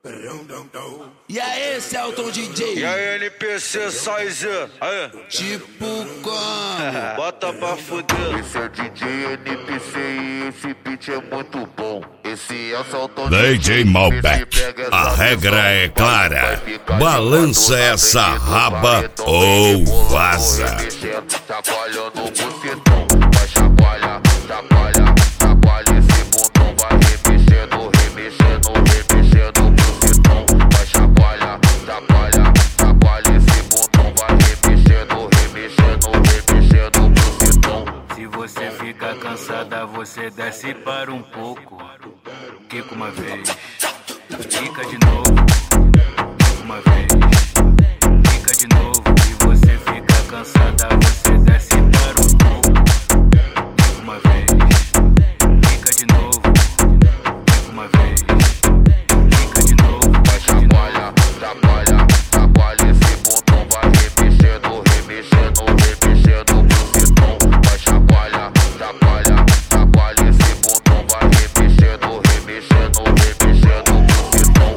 E aí, Celton DJ? E aí, NPC, Size? Aí. Tipo como? Bota pra fuder. Esse é o DJ NPC e esse beat é muito bom. Esse é o Celton DJ Malbec. A regra é clara. Balança essa raba ou vaza. Chacoalha no bucetão, vai chacoalha, chacoalha, chacoalha esse botão, vai remexendo, remexendo, remexendo o bucetão, vai chacoalha, chacoalha, chacoalha esse botão, vai remexendo, remexendo, remexendo o bucetão. Se você fica cansada, você desce para um pouco. Quica uma vez, quica de novo, quica uma vez, quica de novo. Se você fica cansada, você desce para um pouco. Quica uma vez, quica de novo, quica uma vez, quica de novo. Vai chacoalha, chacoalha, chacoalha esse botão, vai remexendo, remexendo, remexendo o bucetão, vai chacoalha, chacoalha, chacoalha esse botão, vai remexendo, remexendo, remexendo o bucetão.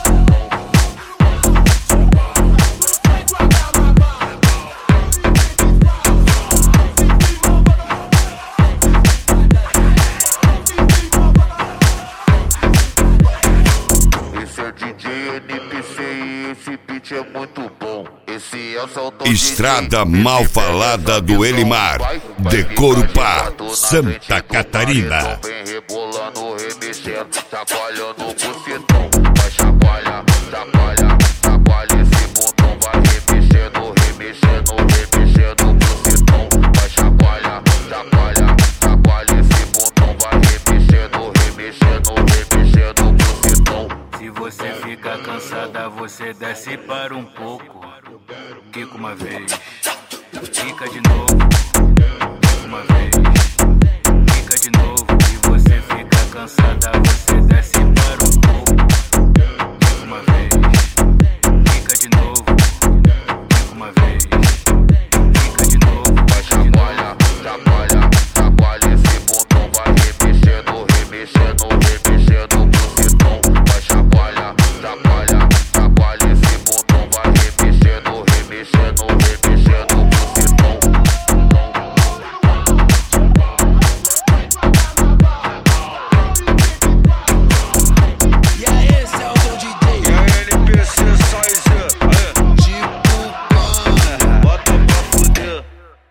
Esse é o DJ NPC e esse beat é muito bom. Esse é o Celton Estrada DJ, mal esse falada do pega Elimar, vai de ficar Corupá, ligado na Santa frente do Catarina. paredão, vem rebolando, remexendo, chacoalhando o bucetão, vai chacoalha, chacoalha, chacoalha esse botão, vai remexendo, remexendo, remexendo o bucetão, vai chacoalha, chacoalha, chacoalha esse botão, vai remexendo, remexendo, remexendo o bucetão. Se você fica cansada, você desce para um pouco. Quica uma vez, quica de novo, quica uma vez, quica de novo. Se você fica cansada, você desce